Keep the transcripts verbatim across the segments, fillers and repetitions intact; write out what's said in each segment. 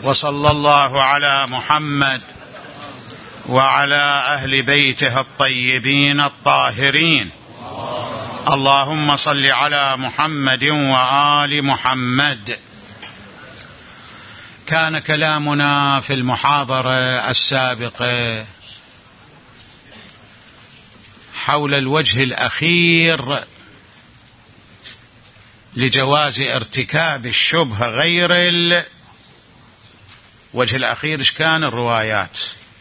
وصلى الله على محمد وعلى أهل بيته الطيبين الطاهرين. اللهم صل على محمد وآل محمد. كان كلامنا في المحاضرة السابقة حول الوجه الأخير لجواز ارتكاب الشبهة غير الوجه الأخير. إيش كان؟ الروايات.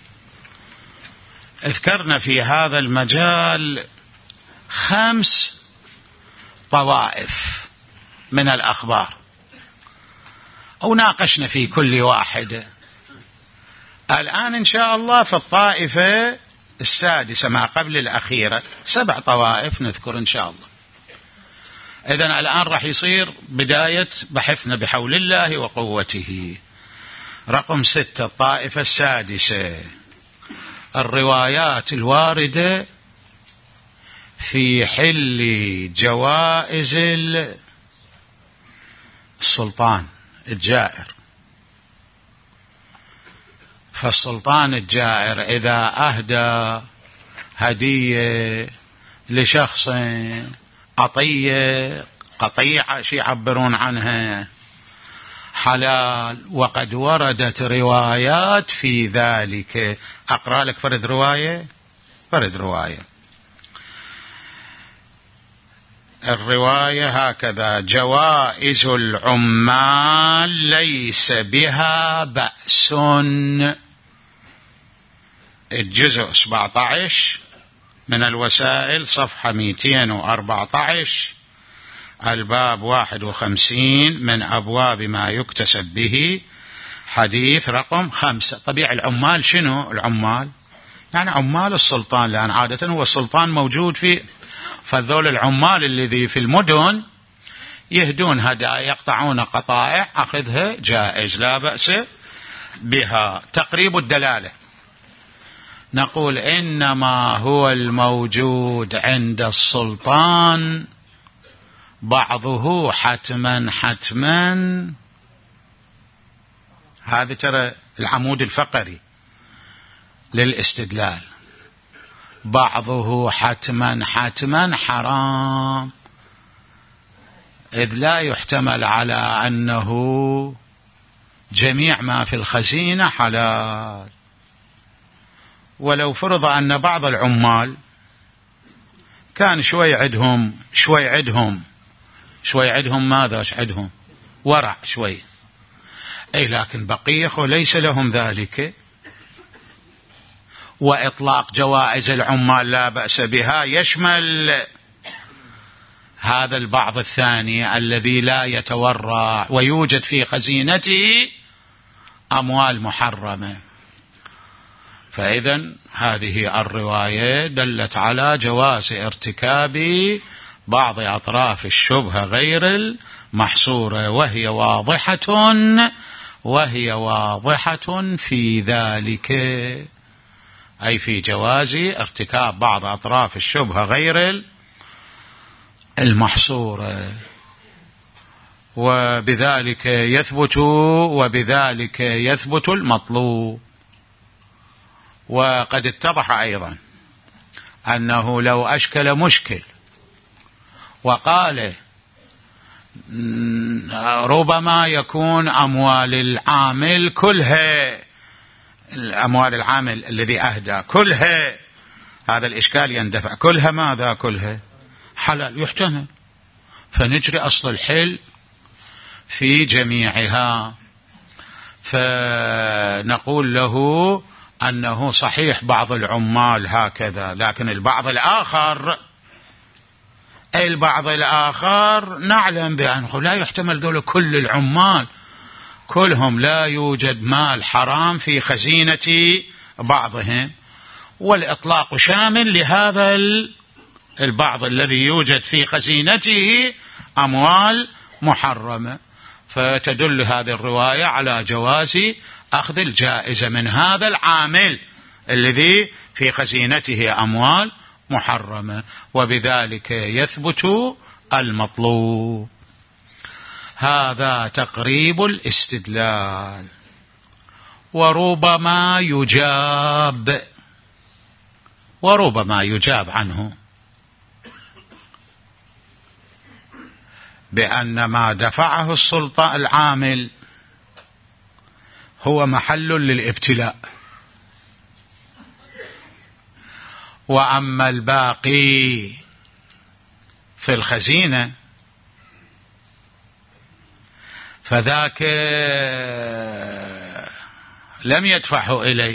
اذكرنا في هذا المجال خمس طوائف من الأخبار، أو ناقشنا في كل واحدة. الآن إن شاء الله في الطائفة السادسة ما قبل الأخيرة، سبع طوائف نذكر إن شاء الله. إذن الآن راح يصير بداية بحثنا بحول الله وقوته. رقم ستة، الطائفة السادسة، الروايات الواردة في حل جوائز السلطان الجائر. فالسلطان الجائر إذا أهدى هدية لشخص، عطية، قطيعة، شي يعبرون عنها، حلال، وقد وردت روايات في ذلك. أقرأ لك فرد رواية فرد رواية الرواية هكذا: جوائز العمال ليس بها بأس. الجزء سبعة عشر من الوسائل، صفحة مئتين وأربعة عشر، الباب واحد وخمسين من أبواب ما يكتسب به، حديث رقم خمسة. طبيعي العمال شنو؟ العمال يعني عمال السلطان، لأن عادة هو السلطان موجود في فذول العمال الذي في المدن يهدون هدايا، يقطعون قطائع، أخذها جائز لا بأس بها. تقريب الدلالة، نقول إنما هو الموجود عند السلطان بعضه حتما حتما. هذا ترى العمود الفقري للاستدلال. بعضه حتما حتما حرام، إذ لا يحتمل على أنه جميع ما في الخزينة حلال. ولو فرض أن بعض العمال كان شوي عدهم شوي عدهم شوي عدهم ماذا عدهم ورع شوي، أي لكن بقية ليس لهم ذلك. وإطلاق جوائز العمال لا بأس بها يشمل هذا البعض الثاني الذي لا يتورع ويوجد في خزينته أموال محرمة. فإذن هذه الرواية دلت على جواز ارتكاب بعض أطراف الشبهة غير المحصورة، وهي واضحة وهي واضحة في ذلك، أي في جواز ارتكاب بعض أطراف الشبهة غير المحصورة. وبذلك يثبت وبذلك يثبت المطلوب. وقد اتضح أيضا أنه لو أشكل مشكل وقال ربما يكون أموال العامل كلها، الأموال العامل الذي أهدى كلها، هذا الإشكال يندفع. كلها ماذا؟ كلها حلال، يحتمل، فنجري أصل الحل في جميعها. فنقول له أنه صحيح بعض العمال هكذا، لكن البعض الآخر أي البعض الآخر نعلم بأنه لا يحتمل ذول كل العمال كلهم، لا يوجد مال حرام في خزينة بعضهم، والإطلاق شامل لهذا البعض الذي يوجد في خزينته أموال محرمة. فتدل هذه الرواية على جواز أخذ الجائزة من هذا العامل الذي في خزينته أموال محرمة، وبذلك يثبت المطلوب. هذا تقريب الاستدلال. وربما يجاب وربما يجاب عنه بأن ما دفعه السلطة العامل هو محل للابتلاء، وأما الباقي في الخزينة فذاك لم يدفعه إليه،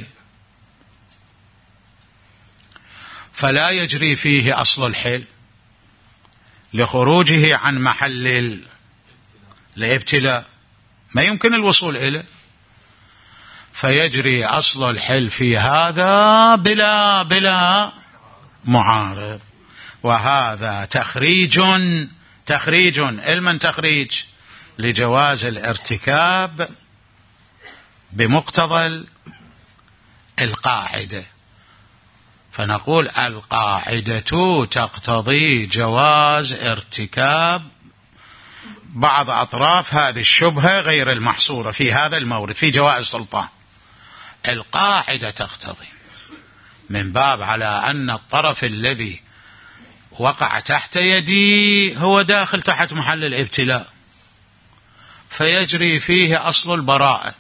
فلا يجري فيه أصل الحل لخروجه عن محل الابتلاء، ما يمكن الوصول إليه، فيجري أصل الحل في هذا بلا بلا معارض. وهذا تخريج تخريج علما تخريج لجواز الارتكاب بمقتضى القاعدة. فنقول القاعدة تقتضي جواز ارتكاب بعض أطراف هذه الشبهة غير المحصورة في هذا المورد في جواز السلطان. القاعدة تقتضي من باب على أن الطرف الذي وقع تحت يدي هو داخل تحت محل الابتلاء، فيجري فيه أصل البراءة،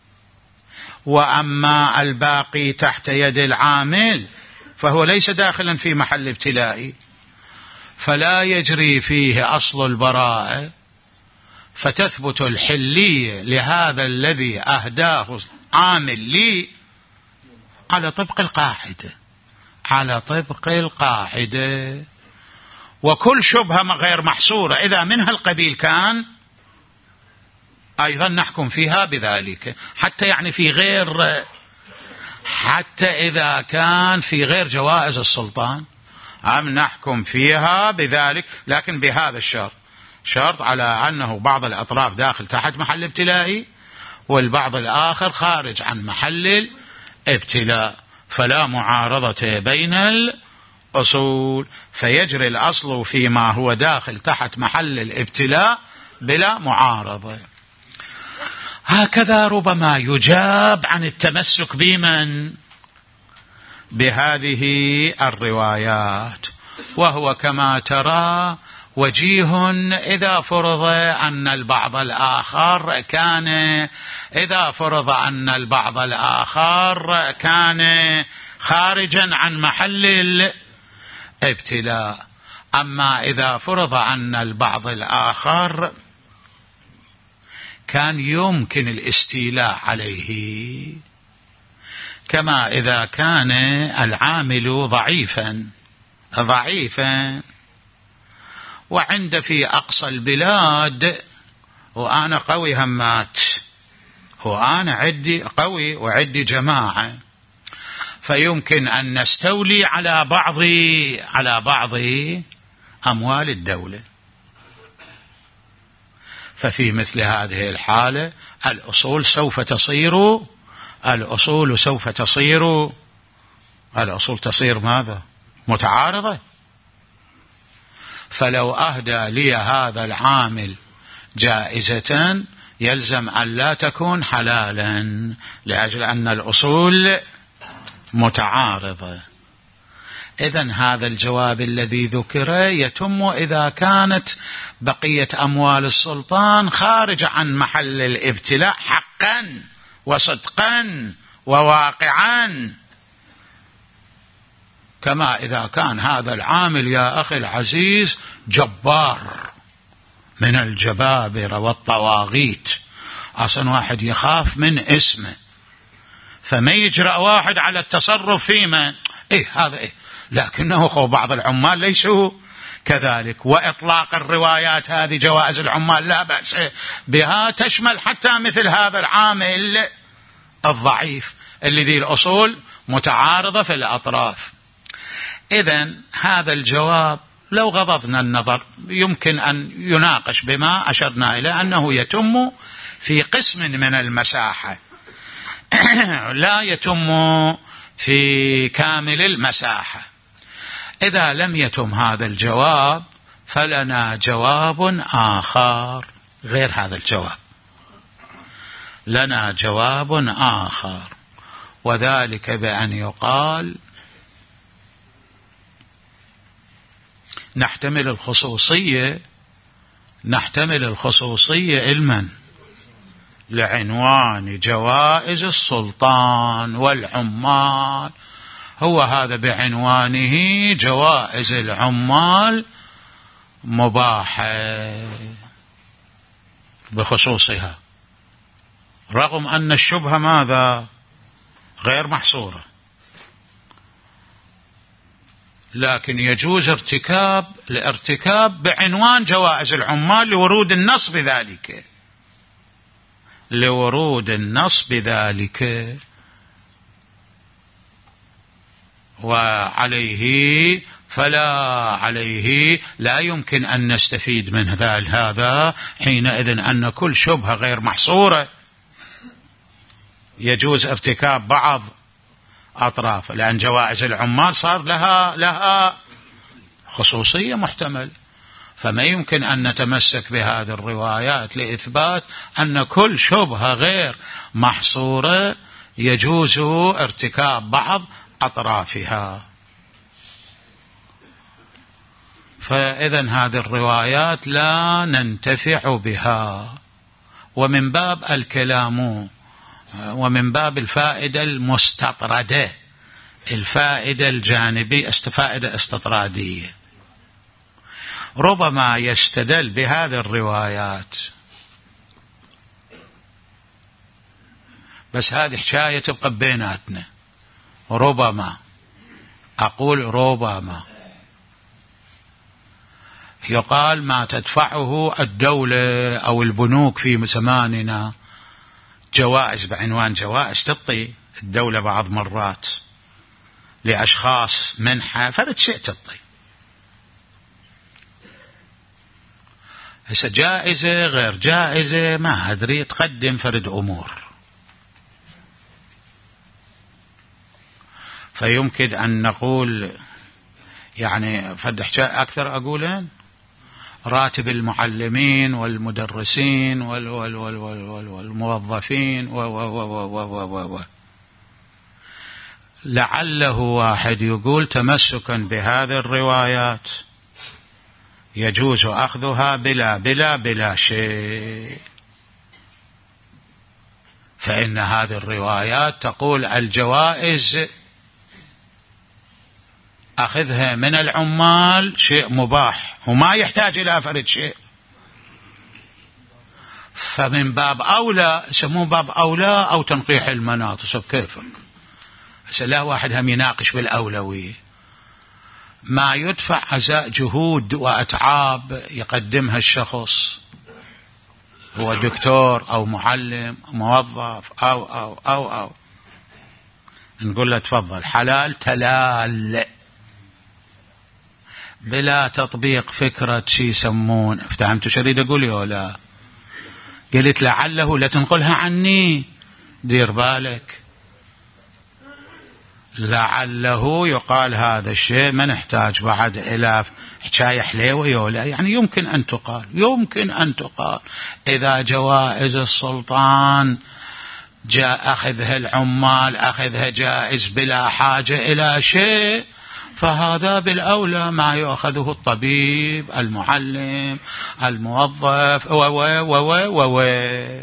وأما الباقي تحت يد العامل فهو ليس داخلا في محل ابتلائي، فلا يجري فيه أصل البراءة، فتثبت الحلية لهذا الذي أهداه عامل لي على طبق القاعدة على طبق القاعدة. وكل شبهة غير محصورة إذا منها القبيل كان أيضا نحكم فيها بذلك، حتى يعني في غير حتى إذا كان في غير جوائز السلطان أم نحكم فيها بذلك، لكن بهذا الشرط، شرط على أنه بعض الأطراف داخل تحت محل ابتلائي والبعض الآخر خارج عن محل الابتلاء، فلا معارضة بين الأصول، فيجري الأصل فيما هو داخل تحت محل الابتلاء بلا معارضة. هكذا ربما يجاب عن التمسك بمن بهذه الروايات، وهو كما ترى وجيه إذا فرض أن البعض الآخر كان إذا فرض أن البعض الآخر كان خارجا عن محل الابتلاء. أما إذا فرض أن البعض الآخر كان يمكن الاستيلاء عليه، كما إذا كان العامل ضعيفا ضعيفا وعند في أقصى البلاد وأنا قوي همات وأنا عدي قوي وعدي جماعة، فيمكن أن نستولي على بعض على بعض أموال الدولة. ففي مثل هذه الحالة الأصول سوف تصير الأصول سوف تصير الأصول تصير ماذا؟ متعارضة. فلو أهدى لي هذا العامل جائزة يلزم أن لا تكون حلالا لأجل أن الأصول متعارضة. إذن هذا الجواب الذي ذكر يتم إذا كانت بقية أموال السلطان خارج عن محل الابتلاء حقا وصدقا وواقعا، كما إذا كان هذا العامل يا أخي العزيز جبار من الجبابرة والطواغيت، أصلا واحد يخاف من اسمه، فما يجرأ واحد على التصرف فيما إيه هذا إيه، لكنه خو بعض العمال ليسوا كذلك. وإطلاق الروايات هذه جوائز العمال لا بأس بها، تشمل حتى مثل هذا العامل الضعيف اللي ذي الأصول متعارضة في الأطراف. إذن هذا الجواب لو غضضنا النظر يمكن أن يناقش بما أشرنا إلى أنه يتم في قسم من المساحة لا يتم في كامل المساحة. إذا لم يتم هذا الجواب فلنا جواب آخر غير هذا الجواب. لنا جواب آخر، وذلك بأن يقال نحتمل الخصوصية نحتمل الخصوصية علما لعنوان جوائز السلطان والعمال، هو هذا بعنوانه جوائز العمال مباحة بخصوصها، رغم أن الشبهة ماذا؟ غير محصورة، لكن يجوز ارتكاب الارتكاب بعنوان جوائز العمال لورود النص بذلك لورود النص بذلك وعليه فلا عليه لا يمكن أن نستفيد من هذا حينئذ أن كل شبهة غير محصورة يجوز ارتكاب بعض أطراف، لأن جوائز العمال صار لها لها خصوصية محتمل، فما يمكن أن نتمسك بهذه الروايات لإثبات أن كل شبهة غير محصورة يجوز ارتكاب بعض أطرافها. فإذن هذه الروايات لا ننتفع بها، ومن باب الكلام ومن باب الفائدة المستطردة، الفائدة الجانبية، فائدة استطرادية، ربما يستدل بهذه الروايات، بس هذه حكاية تبقى بيناتنا، ربما أقول ربما يقال ما تدفعه الدولة أو البنوك في زماننا جوائز بعنوان جوائز، تعطي الدولة بعض مرات لأشخاص منحة فرد شيء تعطي، هسه جائزة غير جائزة ما أدري تقدم فرد أمور، فيمكن أن نقول يعني فرد حكاية أكثر أقولين راتب المعلمين والمدرسين وال وال وال وال والموظفين و و و و و و لعله واحد يقول تمسكا بهذه الروايات يجوز أخذها بلا بلا بلا شيء، فإن هذه الروايات تقول الجوائز أخذها من العمال شيء مباح وما يحتاج إلى فرد شيء، فمن باب أولى يسمون باب أولى أو تنقيح المناط، سب كيفك. هسه لا واحد هم يناقش بالأولوية، ما يدفع عزاء جهود وأتعاب يقدمها الشخص هو دكتور أو معلم موظف أو أو أو أو نقول له تفضل حلال تلال بلا تطبيق فكرة شي يسمون، افتهمتوا شريد أقول يا لا؟ قلت لعله لا تنقلها عني، دير بالك، لعله يقال هذا الشيء ما نحتاج بعد إلى حكاية حليوة يولا، يعني يمكن أن تقال يمكن أن تقال إذا جوائز السلطان جاء أخذها العمال أخذها جائز بلا حاجة إلى شيء، فهذا بالأولى ما يأخذه الطبيب المعلم الموظف و و و و و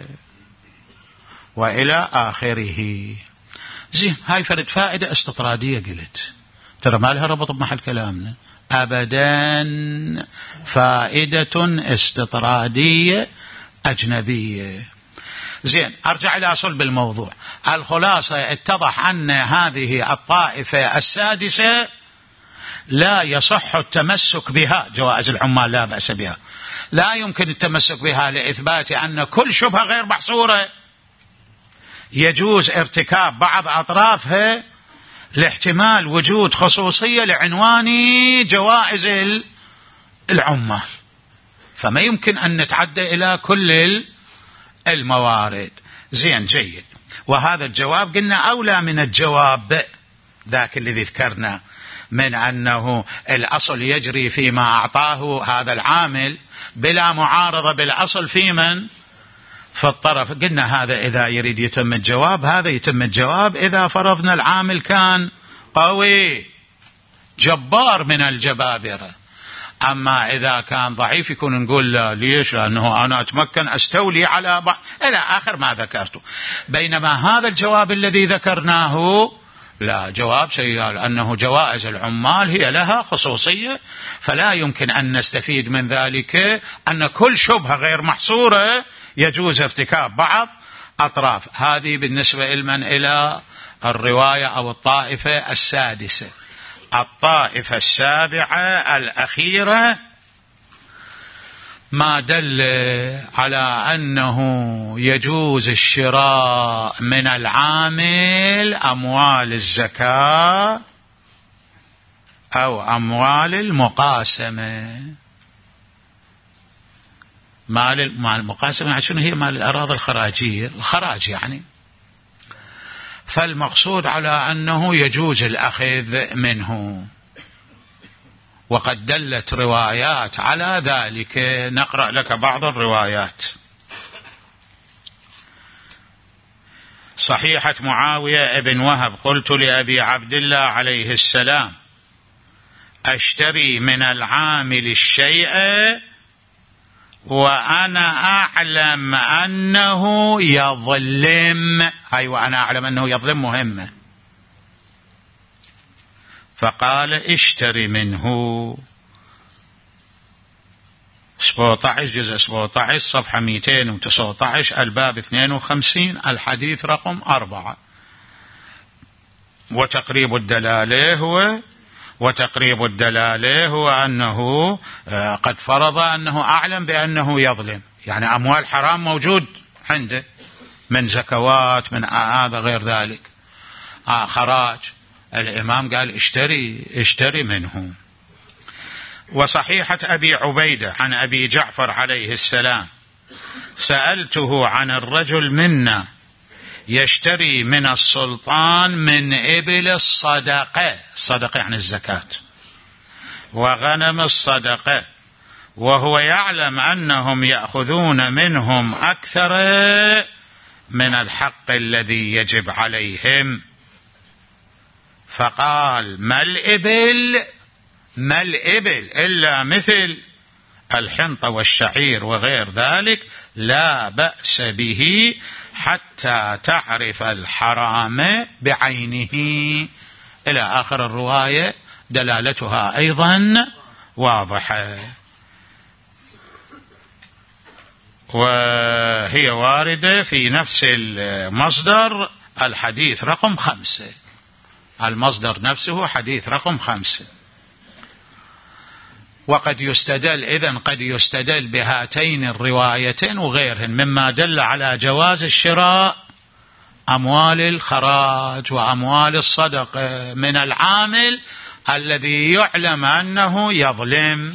وإلى آخره. زين، هاي فرد فائدة استطرادية قلت، ترى ما لها ربط بمحل كلامنا أبدا، فائدة استطرادية أجنبية. زين، أرجع إلى صلب الموضوع. الخلاصة اتضح أن هذه الطائفة السادسة لا يصح التمسك بها، جوائز العمال لا بأس بها، لا يمكن التمسك بها لإثبات أن كل شبهة غير محصورة يجوز ارتكاب بعض أطرافها لاحتمال وجود خصوصية لعنوان جوائز العمال، فما يمكن أن نتعدى إلى كل الموارد. زين جيد، وهذا الجواب قلنا أولى من الجواب ذاك الذي ذكرنا من أنه الأصل يجري فيما أعطاه هذا العامل بلا معارضة بالأصل في من فالطرف قلنا هذا إذا يريد يتم الجواب، هذا يتم الجواب إذا فرضنا العامل كان قوي جبار من الجبابرة. أما إذا كان ضعيف يكون نقول لا، ليش؟ لأنه أنا أتمكن أستولي على بعض إلى آخر ما ذكرته. بينما هذا الجواب الذي ذكرناه لا، جواب سيئ، لأنه جوائز العمال هي لها خصوصية، فلا يمكن أن نستفيد من ذلك أن كل شبهة غير محصورة يجوز ارتكاب بعض أطراف. هذه بالنسبة لمن إلى الرواية أو الطائفة السادسة. الطائفة السابعة الأخيرة ما دل على أنه يجوز الشراء من العامل أموال الزكاة أو أموال المقاسمة. مال المقاسمة عشان هي مال الأراضي الخراجية، الخراج يعني. فالمقصود على أنه يجوز الأخذ منه، وقد دلت روايات على ذلك. نقرأ لك بعض الروايات. صحيحة معاوية ابن وهب: قلت لأبي عبد الله عليه السلام: أشتري من العامل الشيء وأنا أعلم أنه يظلم. هاي وأنا أعلم أنه يظلم مهمة. فقال: اشتري منه. سبعة عشر جزء سبعة عشر صفحة مئتين وتسعة عشر الباب اثنين وخمسين الحديث رقم أربعة. وتقريب الدلالة هو وتقريب الدلالة هو أنه قد فرض أنه أعلم بأنه يظلم، يعني أموال حرام موجود عنده من زكوات من هذا غير ذلك خراج. الإمام قال: اشتري اشتري منه. وصحيحة أبي عبيدة عن أبي جعفر عليه السلام: سألته عن الرجل منا يشتري من السلطان من إبل الصدقة، الصدقة يعني الزكاة، وغنم الصدقة، وهو يعلم أنهم يأخذون منهم أكثر من الحق الذي يجب عليهم. فقال: ما الإبل ما الإبل إلا مثل الحنطة والشعير وغير ذلك، لا بأس به حتى تعرف الحرام بعينه. إلى آخر الرواية. دلالتها أيضا واضحة، وهي واردة في نفس المصدر الحديث رقم خمسة. المصدر نفسه حديث رقم خمسة. وقد يستدل إذن قد يستدل بهاتين الروايتين وغيرهن مما دل على جواز الشراء أموال الخراج وأموال الصدقة من العامل الذي يعلم أنه يظلم،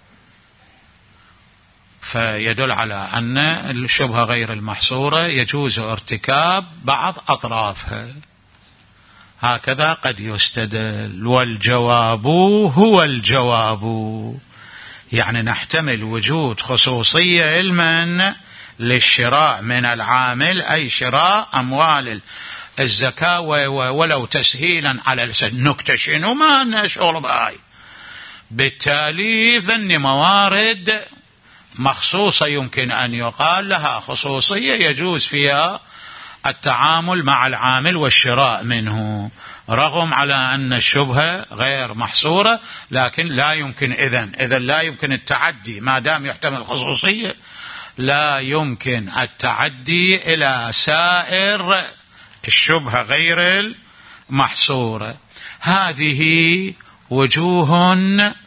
فيدل على أن الشبهة غير المحصورة يجوز ارتكاب بعض أطرافها. هكذا قد يستدل. والجواب هو الجواب، يعني نحتمل وجود خصوصية علما للشراء من العامل، أي شراء أموال الزكاة ولو تسهيلا على نكتشن وما نشعر بهاي. بالتالي ذن موارد مخصوصة يمكن أن يقال لها خصوصية يجوز فيها التعامل مع العامل والشراء منه، رغم على أن الشبهة غير محصورة، لكن لا يمكن إذن إذن لا يمكن التعدي ما دام يحتمل خصوصية، لا يمكن التعدي إلى سائر الشبهة غير المحصورة. هذه وجوه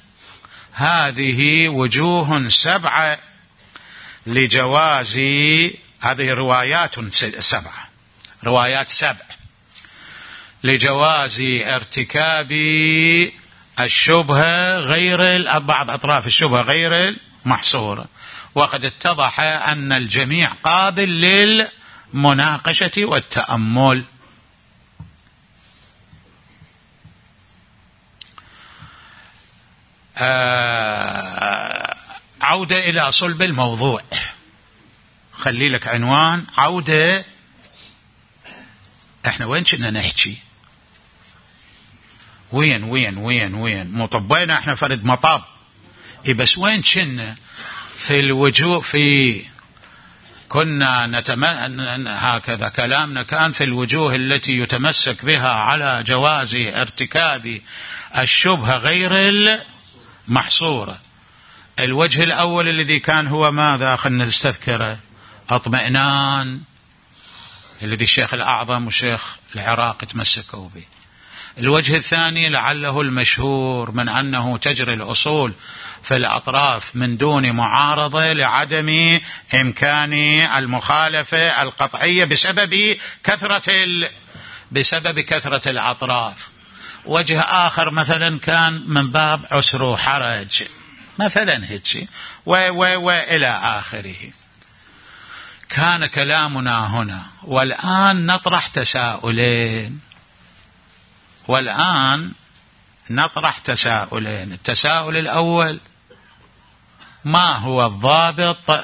هذه وجوه سبعة لجواز، هذه روايات سبعة روايات سبع لجواز ارتكاب الشبهة غير بعض أطراف الشبهة غير المحصورة. وقد اتضح أن الجميع قابل للمناقشة والتأمل. آه عودة إلى صلب الموضوع. خلي لك عنوان عودة. احنا وين كنا نحكي؟ وين وين وين وين مطبينا احنا فرد مطاب. اي بس وين كنا؟ في الوجوه، في كنا نتم... هكذا كلامنا كان في الوجوه التي يتمسك بها على جواز ارتكاب الشبهة غير المحصورة. الوجه الأول الذي كان هو ماذا؟ خلنا نستذكره. اطمئنان، الذي الشيخ الأعظم والشيخ العراق تمسكوا به. الوجه الثاني لعله المشهور من أنه تجري الأصول في الأطراف من دون معارضة لعدم إمكان المخالفة القطعية بسبب كثرة ال... بسبب كثرة الأطراف. وجه آخر مثلا كان من باب عسر وحرج مثلا هيك و... و... وإلى آخره. كان كلامنا هنا، والآن نطرح تساؤلين والآن نطرح تساؤلين. التساؤل الأول: ما هو الضابط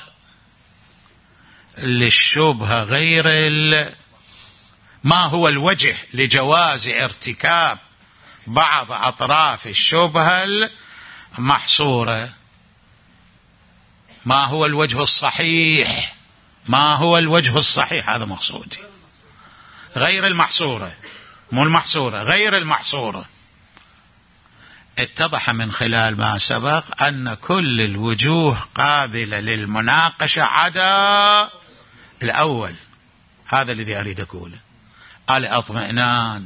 للشبهة غير ال... ما هو الوجه لجواز ارتكاب بعض أطراف الشبهة المحصورة؟ ما هو الوجه الصحيح؟ ما هو الوجه الصحيح؟ هذا مقصودي. غير المحصورة، مو المحصورة، غير المحصورة. اتضح من خلال ما سبق أن كل الوجوه قابلة للمناقشة عدا الأول. هذا الذي أريد أقوله. الاطمئنان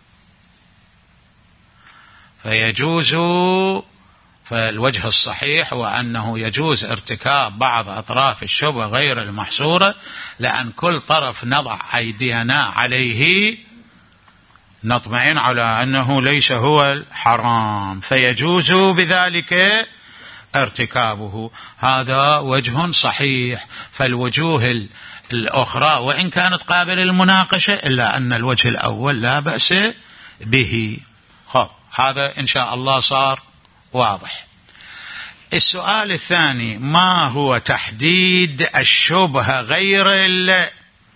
فيجوز، فالوجه الصحيح هو أنه يجوز ارتكاب بعض أطراف الشبهة غير المحصورة، لأن كل طرف نضع أيدينا عليه نطمئن على أنه ليس هو الحرام، فيجوز بذلك ارتكابه. هذا وجه صحيح. فالوجوه الأخرى وإن كانت قابلة للمناقشة إلا أن الوجه الأول لا بأس به. خب هذا إن شاء الله صار واضح. السؤال الثاني: ما هو تحديد الشبهة غير ال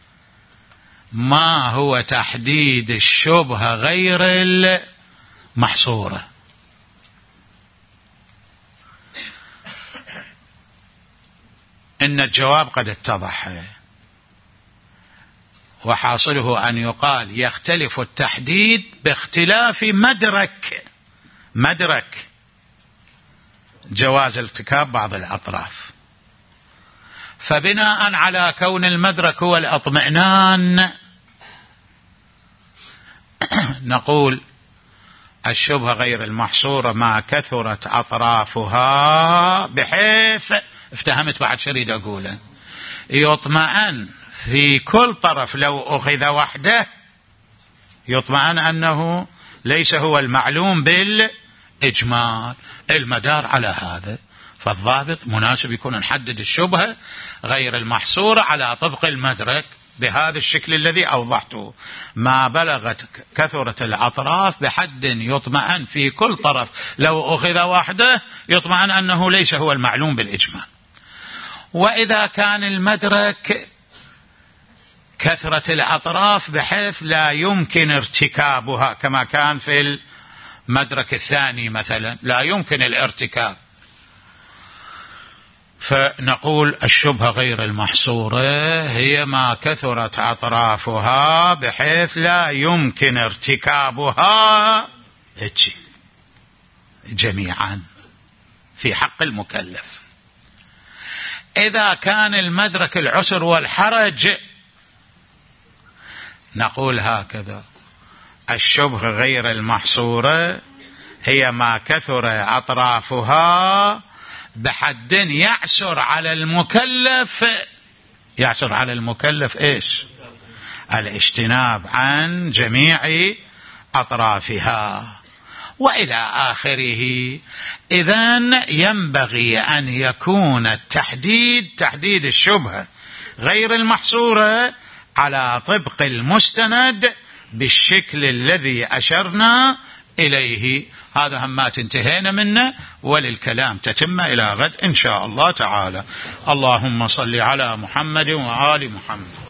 ما هو تحديد الشبهة غير المحصورة؟ إن الجواب قد اتضح، وحاصله أن يقال يختلف التحديد باختلاف مدرك مدرك جواز ارتكاب بعض الأطراف. فبناء على كون المدرك هو الاطمئنان نقول الشبهة غير المحصورة ما كثرت أطرافها بحيث، افتهمت بعد شريد أقوله، يطمئن في كل طرف لو أخذ وحده يطمئن أنه ليس هو المعلوم بالإجمال. المدار على هذا، فالضابط مناسب يكون نحدد الشبهة غير المحصورة على طبق المدرك بهذا الشكل الذي أوضحته. ما بلغت كثرة الأطراف بحد يطمئن في كل طرف لو أخذ وحده يطمئن أنه ليس هو المعلوم بالإجمال. وإذا كان المدرك كثرة الأطراف بحيث لا يمكن ارتكابها كما كان في المدرك الثاني مثلا، لا يمكن الارتكاب، فنقول الشبهة غير المحصورة هي ما كثرت أطرافها بحيث لا يمكن ارتكابها جميعا في حق المكلف. إذا كان المدرك العسر والحرج نقول هكذا: الشبهة غير المحصورة هي ما كثر أطرافها بحد يعسر على المكلف يعسر على المكلف إيش؟ الاجتناب عن جميع أطرافها وإلى آخره. إذن ينبغي أن يكون التحديد تحديد الشبهة غير المحصورة على طبق المستند بالشكل الذي أشرنا إليه. هذا همات انتهينا منه، وللكلام تتم إلى غد إن شاء الله تعالى. اللهم صل على محمد وآل محمد.